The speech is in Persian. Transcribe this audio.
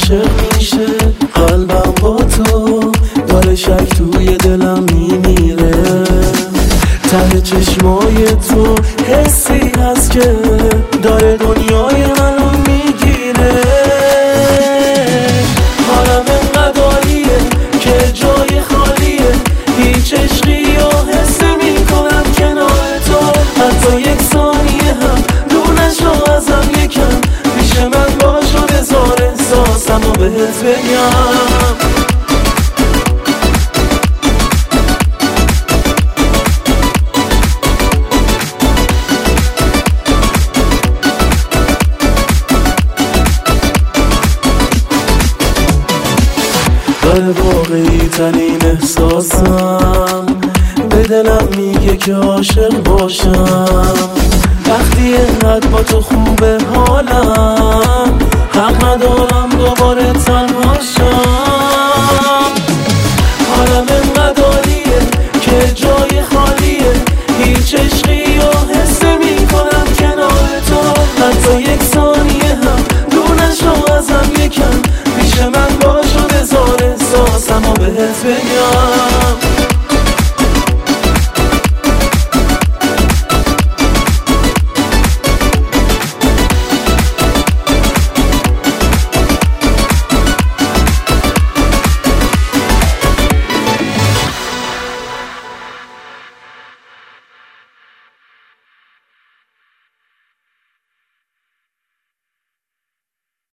عاشق میشه قلبم با تو، داره شک توی دلم میمیره. ته چشمای تو حسی هست که داره دنیای منو میگیره. حالم انقدر عالیه که جای خالیه، هیچ عشقی یا حسی میکنم کنار تو. حتی یک ثانیه هم دور نشو ازم یکم، پیش من باش و بذار احساسمو بهت بگم. داره واقعی ترین احساسم، به دلم میگه که عاشق باشم. وقتی اینقدر با تو خوبه حالم، حق ندارم دوباره تنها شم.